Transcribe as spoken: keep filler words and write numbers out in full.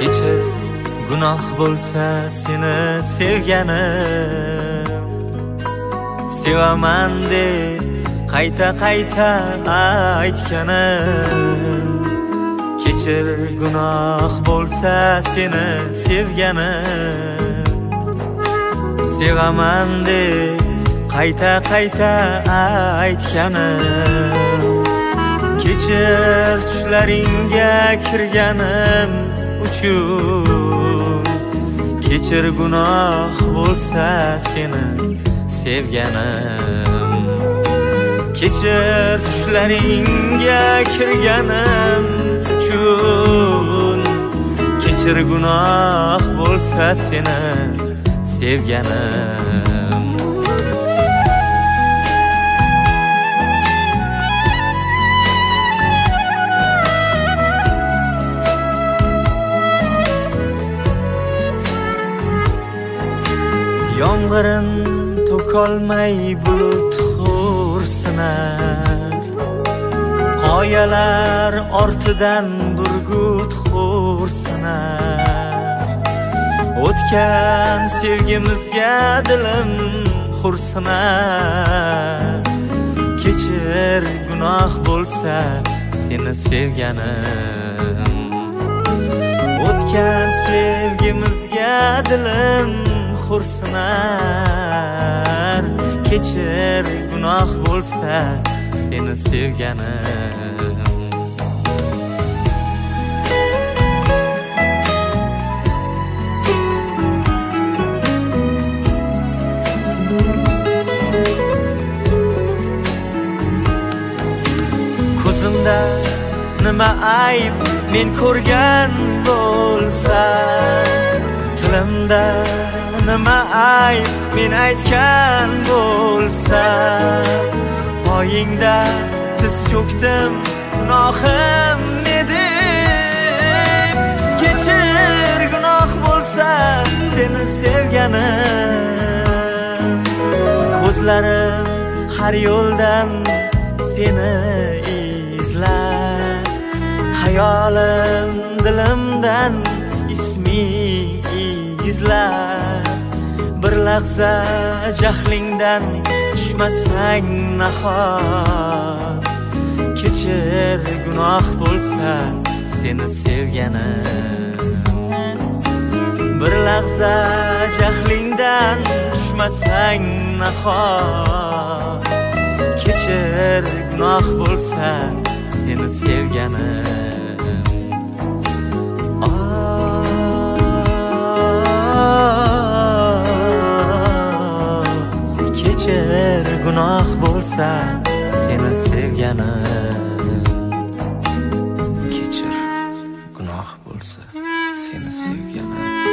kechir gunoh bo'lsa seni sevganim, sevaman deb qayta qayta aytganim. Kechir gunoh bo'lsa seni sevganim, sevaman deb qayta qayta aytganim. Kechir tushlaringga kirganim uchun, kechir gunoh bo'lsa seni sevganim. Kechir tushlaringga kirganim uchun, kechir gunoh bo'lsa seni sevganim. Yomg'irin to'kolmay bulut xo'rsinar, qoyalar ortidan burgut xo'rsinar. O'tgan sevgimizga dilim xursinar. Kechir gunoh bo'lsa seni sevganim, o'tgan sevgimizga dilim xursinar. Kechir gunoh bo'lsa seni sevganim. Ko'zimda nima ayb men ko'rgan bo'lsa, tilimda nima ayb men aytgan bo'lsa, poyingda tiz cho'kdim gunohim edib. Kechir gunoh bo'lsa seni sevganim, ko'zlarim har yo'ldan seni izlar, xayolim dilimdan isming izlar. Bir lahza jahlingdan tushmasang nahot, kechir gunoh bo'lsa seni sevganim. Bir lahza jahlingdan tushmasang nahot, kechir gunoh bo'lsa seni sevganim. Kechir gunoh bo'lsa seni sevganim. Kechir gunoh bo'lsa seni sevganim.